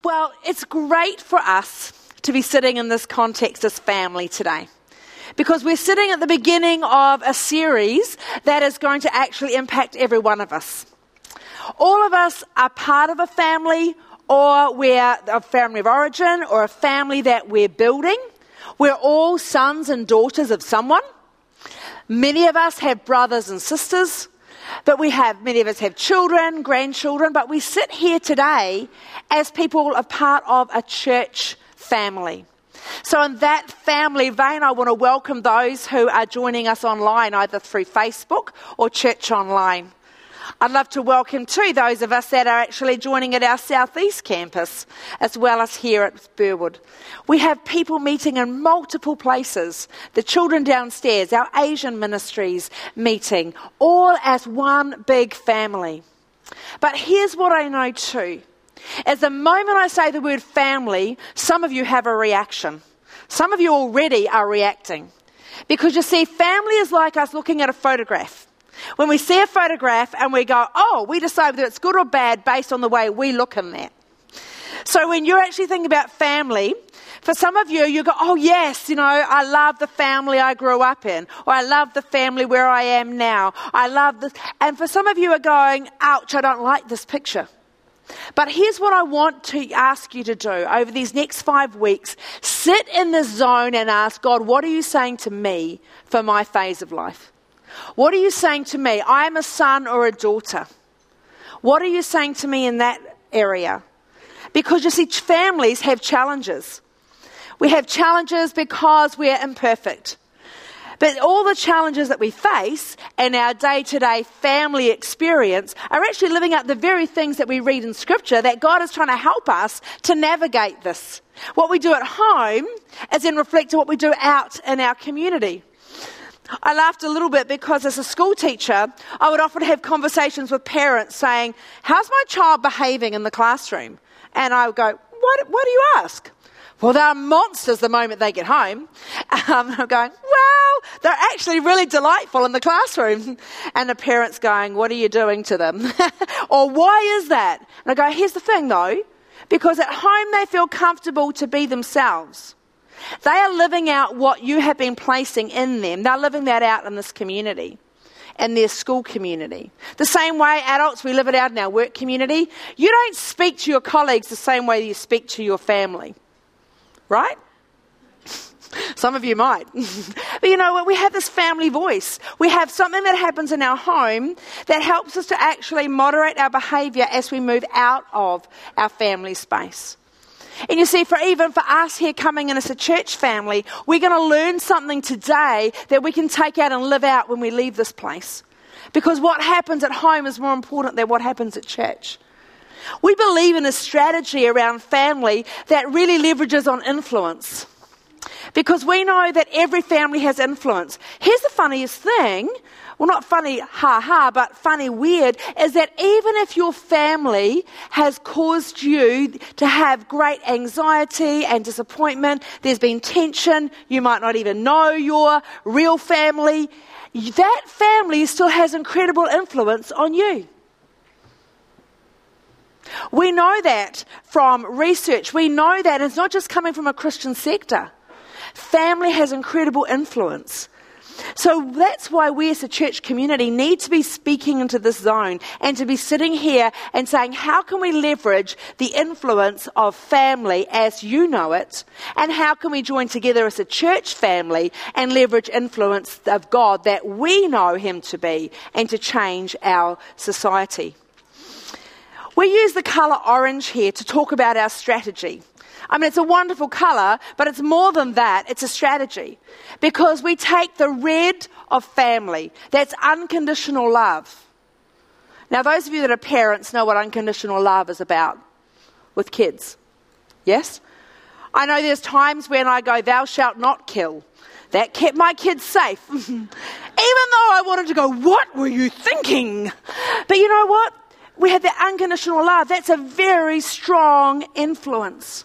Well, it's great for us to be sitting in this context as family today, because we're sitting at the beginning of a series that is going to actually impact every one of us. All of us are part of a family, or we're a family of origin, or a family that we're building. We're all sons and daughters of someone. Many of us have brothers and sisters, but many of us have children, grandchildren, but we sit here today as people are part of a church family. So in that family vein, I want to welcome those who are joining us online, either through Facebook or Church Online. I'd love to welcome too those of us that are actually joining at our Southeast campus, as well as here at Burwood. We have people meeting in multiple places. The children downstairs, our Asian ministries meeting, all as one big family. But here's what I know too. As the moment I say the word family, some of you have a reaction. Some of you already are reacting. Because you see, family is like us looking at a photograph. When we see a photograph and we go, we decide whether it's good or bad based on the way we look in that. So when you're actually thinking about family, for some of you, you go, oh yes, I love the family I grew up in, or I love the family where I am now. I love this. And for some of you are going, ouch, I don't like this picture. But here's what I want to ask you to do over these next 5 weeks. Sit in this zone and ask God, what are you saying to me for my phase of life? What are you saying to me? I'm a son or a daughter. What are you saying to me in that area? Because you see, families have challenges. We have challenges because we're imperfect. But all the challenges that we face in our day-to-day family experience are actually living out the very things that we read in Scripture, that God is trying to help us to navigate this. What we do at home is then reflecting what we do out in our community. I laughed a little bit because as a school teacher, I would often have conversations with parents saying, how's my child behaving in the classroom? And I would go, what do you ask? Well, they're monsters the moment they get home. I'm going, well, they're actually really delightful in the classroom. And the parent's going, what are you doing to them? Or why is that? And I go, here's the thing though, because at home they feel comfortable to be themselves. They are living out what you have been placing in them. They're living that out in this community, in their school community. The same way adults, we live it out in our work community. You don't speak to your colleagues the same way you speak to your family, right? Some of you might. But you know what? We have this family voice. We have something that happens in our home that helps us to actually moderate our behaviour as we move out of our family space. And you see, even for us here coming in as a church family, we're going to learn something today that we can take out and live out when we leave this place. Because what happens at home is more important than what happens at church. We believe in a strategy around family that really leverages on influence. Because we know that every family has influence. Here's the funniest thing. Well, not funny, but funny, weird, is that even if your family has caused you to have great anxiety and disappointment, there's been tension, you might not even know your real family, that family still has incredible influence on you. We know that from research. We know that it's not just coming from a Christian sector. Family has incredible influence. So that's why we as a church community need to be speaking into this zone and to be sitting here and saying, how can we leverage the influence of family as you know it? And how can we join together as a church family and leverage influence of God that we know him to be and to change our society? We use the colour orange here to talk about our strategy. I mean, it's a wonderful colour, but it's more than that. It's a strategy. Because we take the red of family. That's unconditional love. Now, those of you that are parents know what unconditional love is about with kids. Yes? I know there's times when I go, thou shalt not kill. That kept my kids safe. Even though I wanted to go, what were you thinking? But you know what? We have the unconditional love. That's a very strong influence.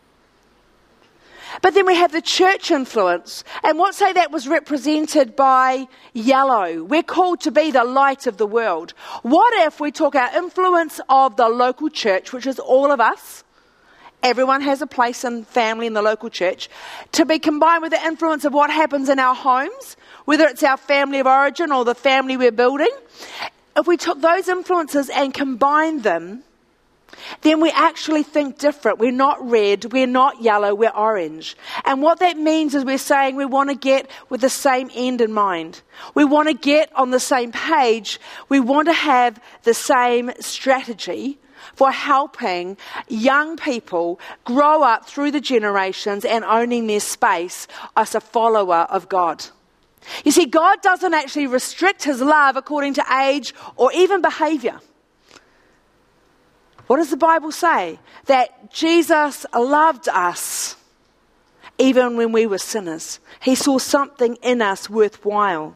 But then we have the church influence. And what say that was represented by yellow? We're called to be the light of the world. What if we took our influence of the local church, which is all of us, everyone has a place in family in the local church, to be combined with the influence of what happens in our homes, whether it's our family of origin or the family we're building. If we took those influences and combined them, then we actually think different. We're not red, we're not yellow, we're orange. And what that means is we're saying we want to get with the same end in mind. We want to get on the same page. We want to have the same strategy for helping young people grow up through the generations and owning their space as a follower of God. You see, God doesn't actually restrict his love according to age or even behavior. What does the Bible say? That Jesus loved us even when we were sinners. He saw something in us worthwhile.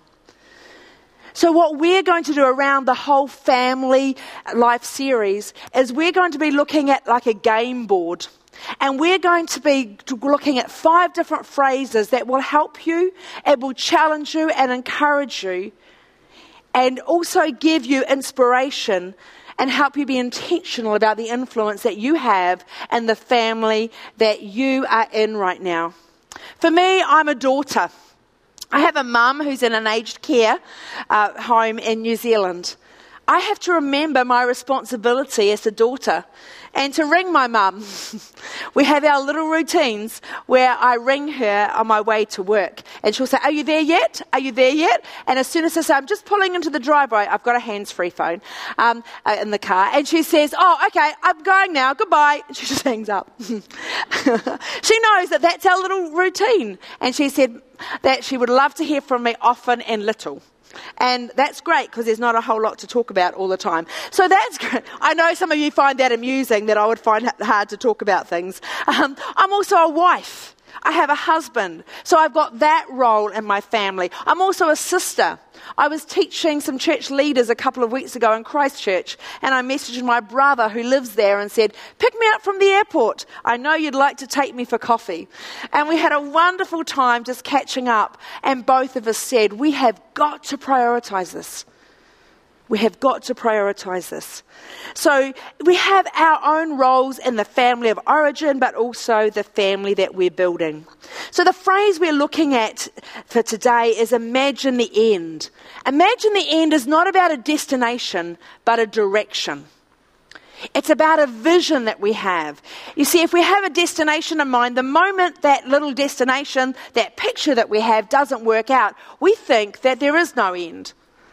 So what we're going to do around the whole family life series is we're going to be looking at like a game board. And we're going to be looking at 5 different phrases that will help you, it will challenge you and encourage you, and also give you inspiration and help you be intentional about the influence that you have and the family that you are in right now. For me, I'm a daughter. I have a mum who's in an aged care home in New Zealand. I have to remember my responsibility as a daughter and to ring my mum. We have our little routines where I ring her on my way to work. And she'll say, "Are you there yet? Are you there yet?" And as soon as I say, "I'm just pulling into the driveway," I've got a hands-free phone in the car. And she says, "Oh, okay, I'm going now. Goodbye." And she just hangs up. She knows that that's our little routine. And she said that she would love to hear from me often and little. And that's great because there's not a whole lot to talk about all the time. So that's great. I know some of you find that amusing, that I would find it hard to talk about things. I'm also a wife. I have a husband. So I've got that role in my family. I'm also a sister. I was teaching some church leaders a couple of weeks ago in Christchurch, and I messaged my brother who lives there and said, "Pick me up from the airport. I know you'd like to take me for coffee." And we had a wonderful time just catching up, and both of us said, we have got to prioritize this. We have got to prioritize this. So we have our own roles in the family of origin, but also the family that we're building. So the phrase we're looking at for today is imagine the end. Imagine the end is not about a destination, but a direction. It's about a vision that we have. You see, if we have a destination in mind, the moment that little destination, that picture that we have doesn't work out, we think that there is no end.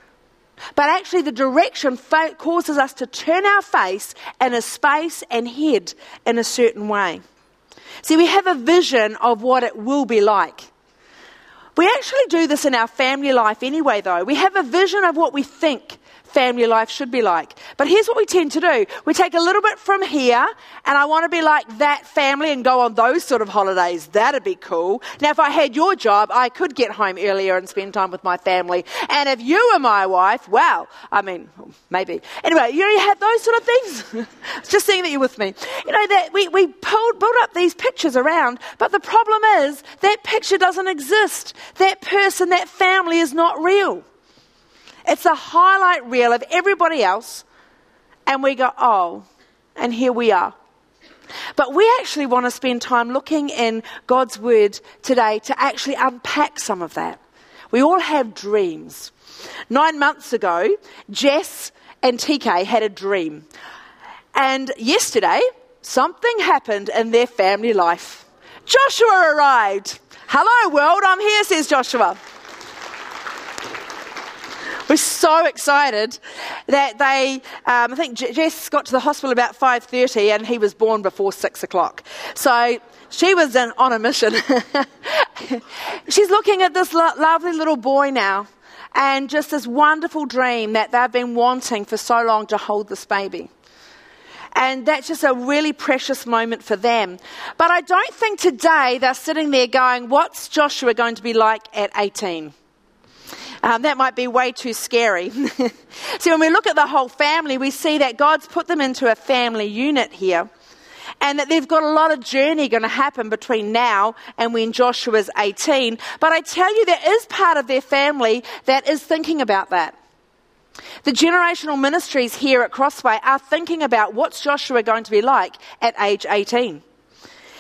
But actually the direction causes us to turn our face in a space and head in a certain way. See, we have a vision of what it will be like. We actually do this in our family life anyway, though. We have a vision of what we think family life should be like. But here's what we tend to do. We take a little bit from here, and I want to be like that family and go on those sort of holidays. That'd be cool. Now, if I had your job, I could get home earlier and spend time with my family. And if you were my wife, well, I mean, maybe. Anyway, you have those sort of things. Just seeing that you're with me. You know, that we build up these pictures around, but the problem is that picture doesn't exist. That person, that family is not real. It's a highlight reel of everybody else, and we go, oh, and here we are. But we actually want to spend time looking in God's Word today to actually unpack some of that. We all have dreams. 9 months ago, Jess and TK had a dream. And yesterday, something happened in their family life. Joshua arrived. "Hello, world, I'm here," says Joshua. We're so excited that I think Jess got to the hospital about 5:30 and he was born before 6 o'clock. So she was on a mission. She's looking at this lovely little boy now and just this wonderful dream that they've been wanting for so long to hold this baby. And that's just a really precious moment for them. But I don't think today they're sitting there going, what's Joshua going to be like at 18? That might be way too scary. See, when we look at the whole family, we see that God's put them into a family unit here. And that they've got a lot of journey going to happen between now and when Joshua's 18. But I tell you, there is part of their family that is thinking about that. The generational ministries here at Crossway are thinking about what's Joshua going to be like at age 18.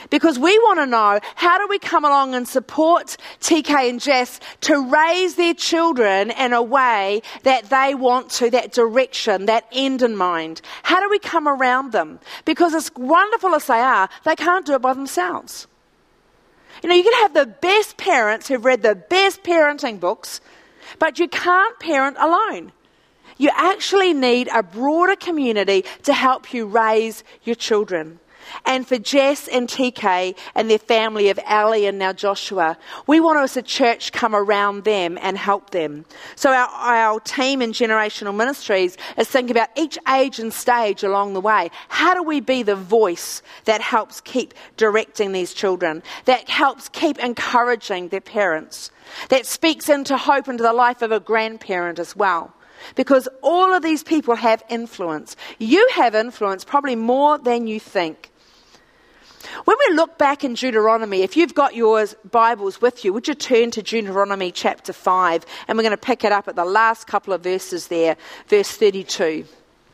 Because we want to know, how do we come along and support TK and Jess to raise their children in a way that they want to, that direction, that end in mind? How do we come around them? Because as wonderful as they are, they can't do it by themselves. You know, you can have the best parents who've read the best parenting books, but you can't parent alone. You actually need a broader community to help you raise your children. And for Jess and TK and their family of Ali and now Joshua, we want to, as a church, come around them and help them. So our team in Generational Ministries is thinking about each age and stage along the way. How do we be the voice that helps keep directing these children, that helps keep encouraging their parents, that speaks into hope into the life of a grandparent as well? Because all of these people have influence. You have influence probably more than you think. When we look back in Deuteronomy, if you've got your Bibles with you, would you turn to Deuteronomy chapter 5, and we're going to pick it up at the last couple of verses there, verse 32.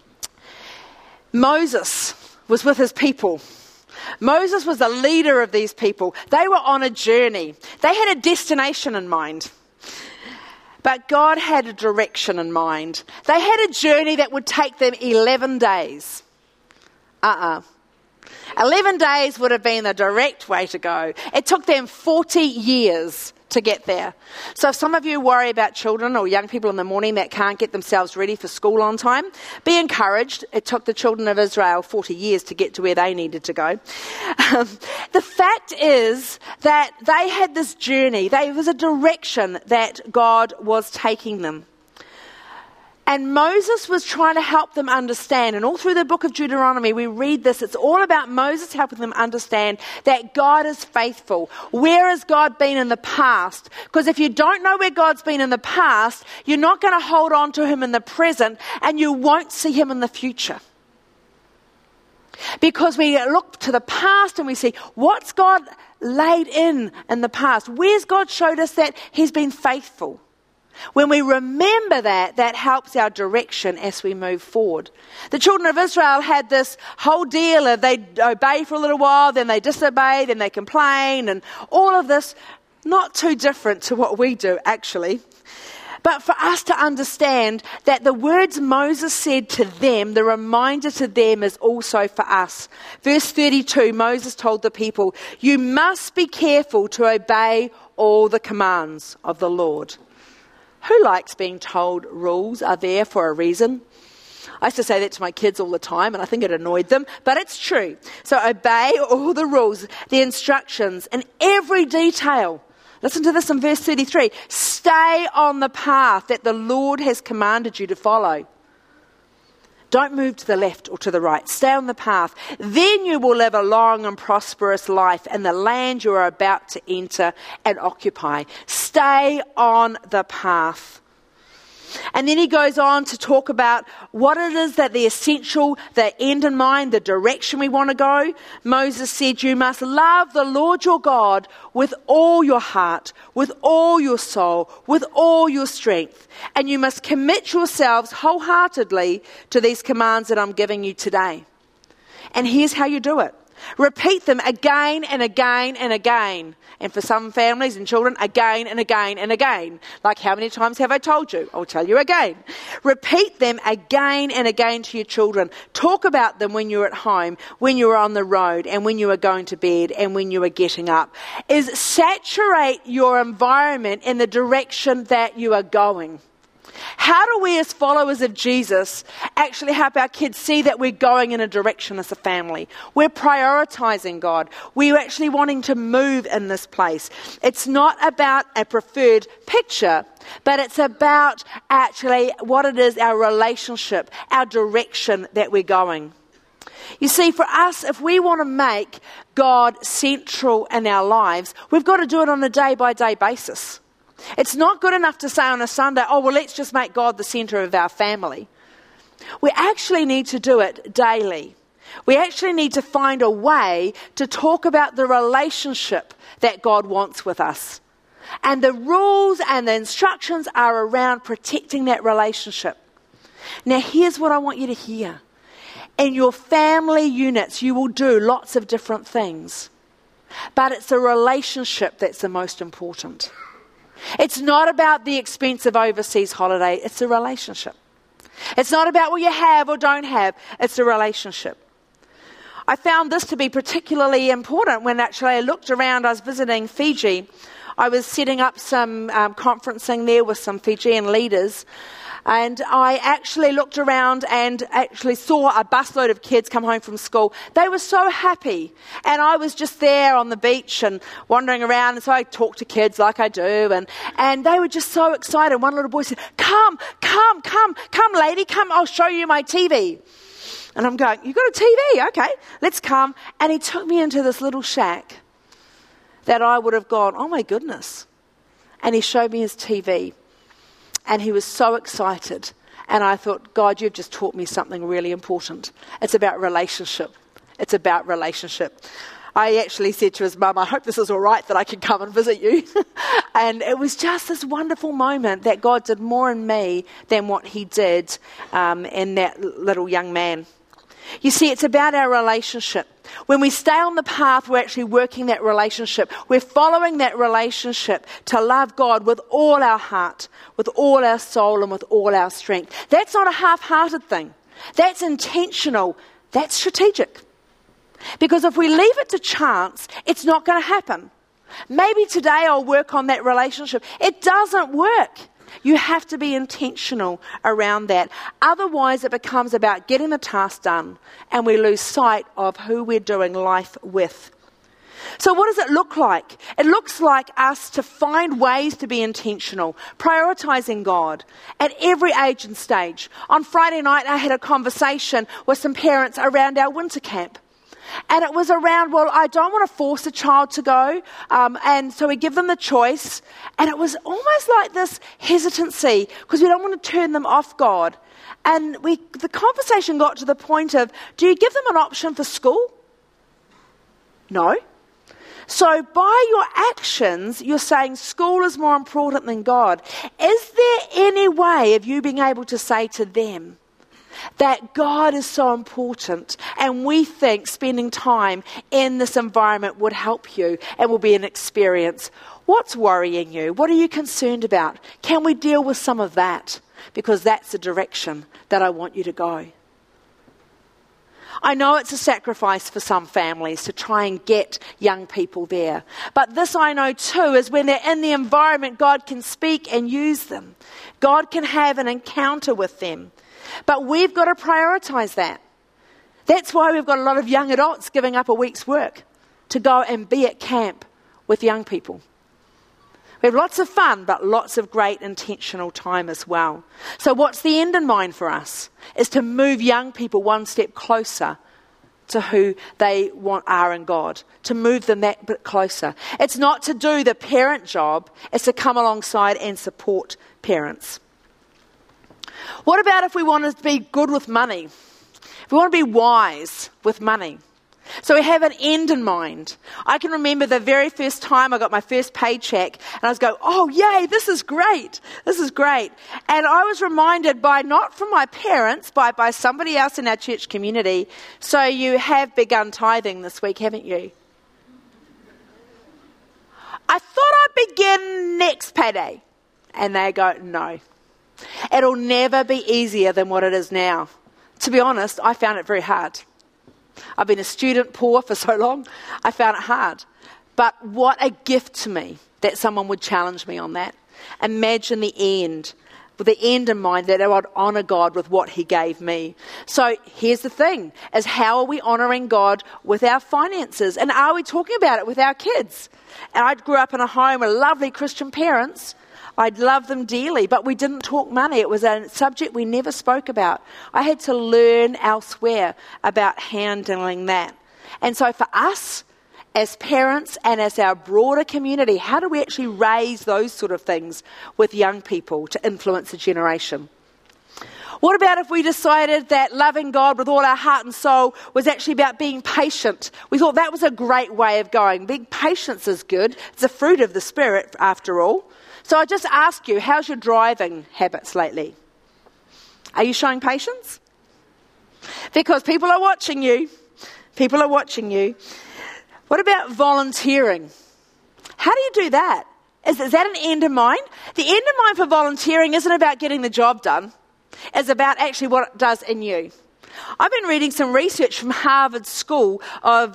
Moses was with his people. Moses was the leader of these people. They were on a journey. They had a destination in mind. But God had a direction in mind. They had a journey that would take them 11 days. 11 days would have been the direct way to go. It took them 40 years to get there. So if some of you worry about children or young people in the morning that can't get themselves ready for school on time, be encouraged. It took the children of Israel 40 years to get to where they needed to go. The fact is that they had this journey. There was a direction that God was taking them. And Moses was trying to help them understand. And all through the book of Deuteronomy, we read this. It's all about Moses helping them understand that God is faithful. Where has God been in the past? Because if you don't know where God's been in the past, you're not going to hold on to him in the present, and you won't see him in the future. Because we look to the past and we see, what's God laid in the past? Where's God showed us that he's been faithful? When we remember that, that helps our direction as we move forward. The children of Israel had this whole deal of they'd obey for a little while, then they disobey, then they complain, and all of this, not too different to what we do actually. But for us to understand that the words Moses said to them, the reminder to them is also for us. Verse 32, Moses told the people, "You must be careful to obey all the commands of the Lord." Who likes being told rules are there for a reason? I used to say that to my kids all the time, and I think it annoyed them, but it's true. So obey all the rules, the instructions, and every detail. Listen to this in verse 33. Stay on the path that the Lord has commanded you to follow. Don't move to the left or to the right. Stay on the path. Then you will live a long and prosperous life in the land you are about to enter and occupy. Stay on the path. And then he goes on to talk about what it is that the essential, the end in mind, the direction we want to go. Moses said, you must love the Lord your God with all your heart, with all your soul, with all your strength. And you must commit yourselves wholeheartedly to these commands that I'm giving you today. And here's how you do it. Repeat them again and again and again. And for some families and children, again and again and again. Like, how many times have I told you? I'll tell you again. Repeat them again and again to your children. Talk about them when you're at home, when you're on the road, and when you are going to bed, and when you are getting up. Is saturate your environment in the direction that you are going. How do we as followers of Jesus actually help our kids see that we're going in a direction as a family? We're prioritizing God. We're actually wanting to move in this place. It's not about a preferred picture, but it's about actually what it is, our relationship, our direction that we're going. You see, for us, if we want to make God central in our lives, we've got to do it on a day-by-day basis. It's not good enough to say on a Sunday, oh, well, let's just make God the centre of our family. We actually need to do it daily. We actually need to find a way to talk about the relationship that God wants with us. And the rules and the instructions are around protecting that relationship. Now, here's what I want you to hear. In your family units, you will do lots of different things. but it's a relationship that's the most important. It's not about the expensive overseas holiday, it's a relationship. It's not about what you have or don't have, it's a relationship. I found this to be particularly important when actually I looked around. I was visiting Fiji. I was setting up some conferencing there with some Fijian leaders. And I actually looked around and actually saw a busload of kids come home from school. They were so happy. And I was just there on the beach and wandering around. And so I talked to kids like I do. And they were just so excited. One little boy said, come, lady, come, I'll show you my TV. And I'm going, you got a TV? Okay, let's come. And he took me into this little shack that I would have gone, oh my goodness. And he showed me his TV. And he was so excited. And I thought, God, you've just taught me something really important. It's about relationship. It's about relationship. I actually said to his mum, I hope this is all right that I can come and visit you. And it was just this wonderful moment that God did more in me than what he did in that little young man. You see, it's about our relationship. When we stay on the path, we're actually working that relationship. We're following that relationship to love God with all our heart, with all our soul, and with all our strength. That's not a half-hearted thing. That's intentional. That's strategic. Because if we leave it to chance, it's not going to happen. Maybe today I'll work on that relationship. It doesn't work. You have to be intentional around that. Otherwise, it becomes about getting the task done and we lose sight of who we're doing life with. So what does it look like? It looks like us to find ways to be intentional, prioritizing God at every age and stage. On Friday night, I had a conversation with some parents around our winter camp. And it was around, well, I don't want to force a child to go. And so we give them the choice. And it was almost like this hesitancy because we don't want to turn them off God. And the conversation got to the point of, do you give them an option for school? No. So by your actions, you're saying school is more important than God. Is there any way of you being able to say to them, that God is so important and we think spending time in this environment would help you and will be an experience? What's worrying you? What are you concerned about? Can we deal with some of that? Because that's the direction that I want you to go. I know it's a sacrifice for some families to try and get young people there. But this I know too is when they're in the environment, God can speak and use them. God can have an encounter with them. But we've got to prioritise that. That's why we've got a lot of young adults giving up a week's work to go and be at camp with young people. We have lots of fun, but lots of great intentional time as well. So what's the end in mind for us? Is to move young people one step closer to who they are in God, to move them that bit closer. It's not to do the parent job, it's to come alongside and support parents. What about if we want to be good with money? If we want to be wise with money? So we have an end in mind. I can remember the very first time I got my first paycheck and I was going, oh yay, this is great. This is great. And I was reminded not from my parents, by somebody else in our church community. So you have begun tithing this week, haven't you? I thought I'd begin next payday. And they go, no. It'll never be easier than what it is now. To be honest, I found it very hard. I've been a student poor for so long, I found it hard. But what a gift to me that someone would challenge me on that. Imagine the end, with the end in mind, that I would honour God with what he gave me. So here's the thing, is how are we honouring God with our finances? And are we talking about it with our kids? And I grew up in a home with lovely Christian parents. I love them dearly, but we didn't talk money. It was a subject we never spoke about. I had to learn elsewhere about handling that. And so for us, as parents and as our broader community, how do we actually raise those sort of things with young people to influence a generation? What about if we decided that loving God with all our heart and soul was actually about being patient? We thought that was a great way of going. Being patient is good. It's a fruit of the Spirit, after all. So I just ask you, how's your driving habits lately? Are you showing patience? Because people are watching you. People are watching you. What about volunteering? How do you do that? Is that an end in mind? The end in mind for volunteering isn't about getting the job done. It's about actually what it does in you. I've been reading some research from Harvard School of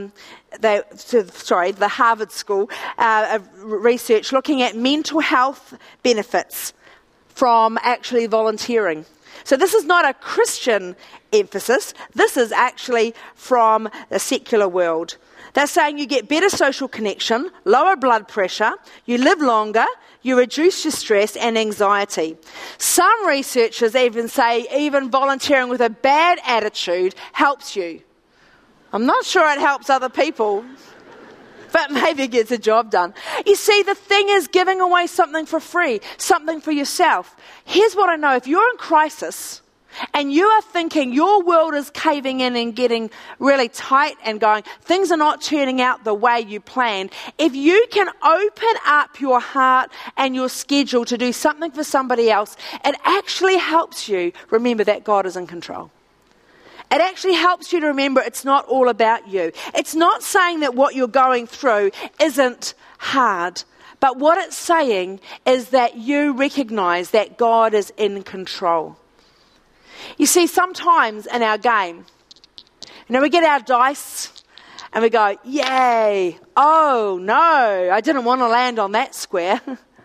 the Harvard School of research looking at mental health benefits from actually volunteering. So this is not a Christian emphasis. This is actually from the secular world. They're saying you get better social connection, lower blood pressure, you live longer, you reduce your stress and anxiety. Some researchers even say even volunteering with a bad attitude helps you. I'm not sure it helps other people, but maybe it gets the job done. You see, the thing is giving away something for free, something for yourself. Here's what I know. If you're in crisis and you are thinking your world is caving in and getting really tight and going, things are not turning out the way you planned, if you can open up your heart and your schedule to do something for somebody else, it actually helps you remember that God is in control. It actually helps you to remember it's not all about you. It's not saying that what you're going through isn't hard, but what it's saying is that you recognize that God is in control. You see, sometimes in our game, we get our dice and we go, yay, oh no, I didn't want to land on that square.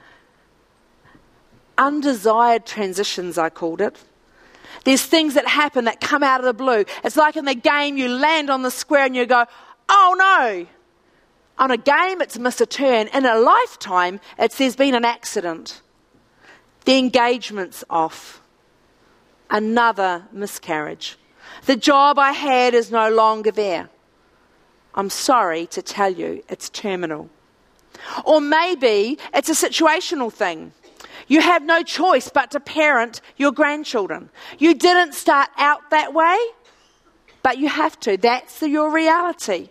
Undesired transitions, I called it. There's things that happen that come out of the blue. It's like in the game, you land on the square and you go, oh no. On a game, it's missed a turn. In a lifetime, there's been an accident. The engagement's off. Another miscarriage. The job I had is no longer there. I'm sorry to tell you, it's terminal. Or maybe it's a situational thing. You have no choice but to parent your grandchildren. You didn't start out that way, but you have to. That's your reality.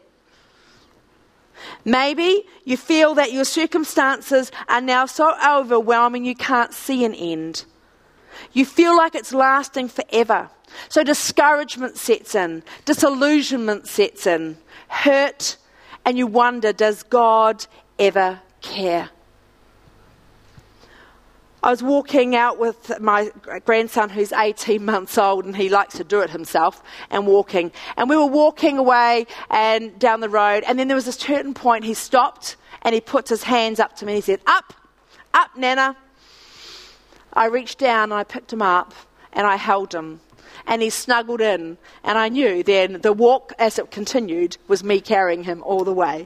Maybe you feel that your circumstances are now so overwhelming you can't see an end. You feel like it's lasting forever. So discouragement sets in, disillusionment sets in, hurt, and you wonder, does God ever care? I was walking out with my grandson who's 18 months old, and he likes to do it himself, and walking. And we were walking away and down the road, and then there was a certain point he stopped and he put his hands up to me. He said, up, Nana. I reached down and I picked him up and I held him. And he snuggled in, and I knew then the walk as it continued was me carrying him all the way.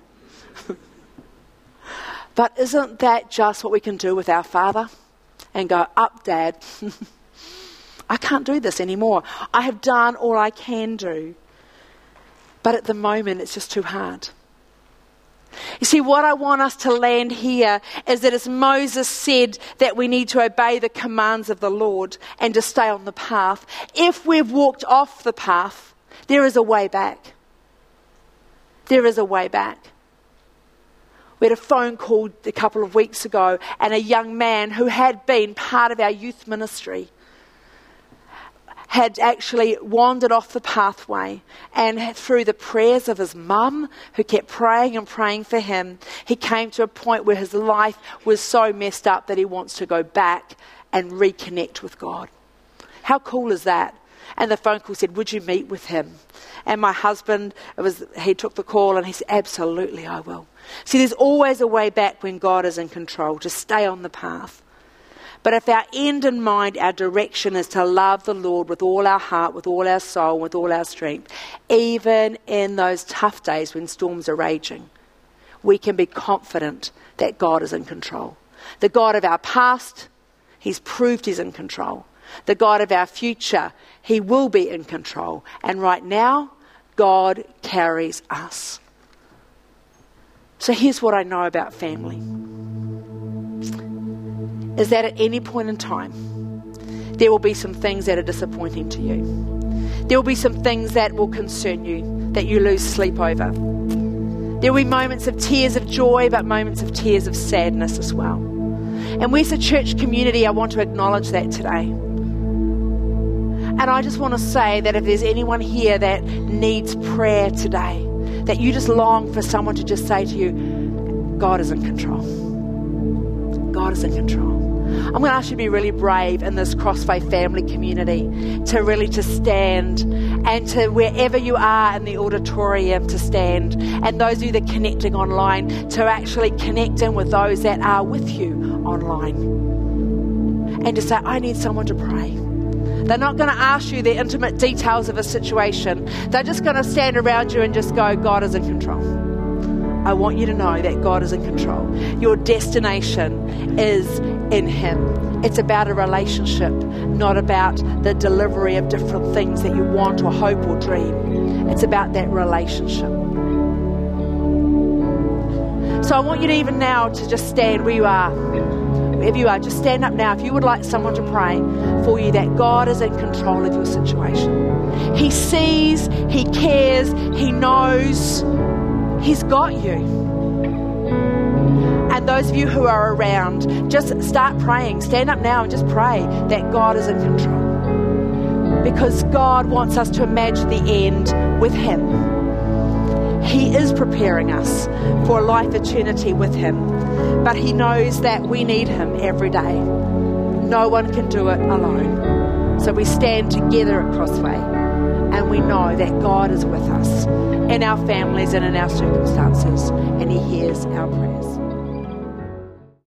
But isn't that just what we can do with our Father? And go, up, Dad. I can't do this anymore. I have done all I can do. But at the moment, it's just too hard. You see, what I want us to land here is that as Moses said that we need to obey the commands of the Lord and to stay on the path, if we've walked off the path, there is a way back. There is a way back. We had a phone call a couple of weeks ago, and a young man who had been part of our youth ministry had actually wandered off the pathway, and through the prayers of his mum, who kept praying and praying for him, he came to a point where his life was so messed up that he wants to go back and reconnect with God. How cool is that? And the phone call said, would you meet with him? And my husband, he took the call and he said, absolutely, I will. See, there's always a way back when God is in control, to stay on the path. But if our end in mind, our direction is to love the Lord with all our heart, with all our soul, with all our strength, even in those tough days when storms are raging, we can be confident that God is in control. The God of our past, He's proved He's in control. The God of our future, He will be in control. And right now, God carries us. So here's what I know about family. Is that at any point in time, there will be some things that are disappointing to you. There will be some things that will concern you, that you lose sleep over. There will be moments of tears of joy, but moments of tears of sadness as well. And we as a church community, I want to acknowledge that today. And I just want to say that if there's anyone here that needs prayer today, that you just long for someone to just say to you, God is in control. God is in control. I'm going to ask you to be really brave in this Crossfaith family community, to stand, and to wherever you are in the auditorium to stand, and those of you that are connecting online to actually connect in with those that are with you online, and to say, I need someone to pray. They're not going to ask you the intimate details of a situation. They're just going to stand around you and just go, God is in control. I want you to know that God is in control. Your destination is in Him. It's about a relationship, not about the delivery of different things that you want or hope or dream. It's about that relationship. So I want you to even now to just stand where you are. Wherever you are, just stand up now. If you would like someone to pray for you, that God is in control of your situation. He sees, He cares, He knows. He's got you. And those of you who are around, just start praying. Stand up now and just pray that God is in control. Because God wants us to imagine the end with Him. He is preparing us for a life eternity with Him. But He knows that we need Him every day. No one can do it alone. So we stand together at Crossway. And we know that God is with us in our families and in our circumstances, and He hears our prayers.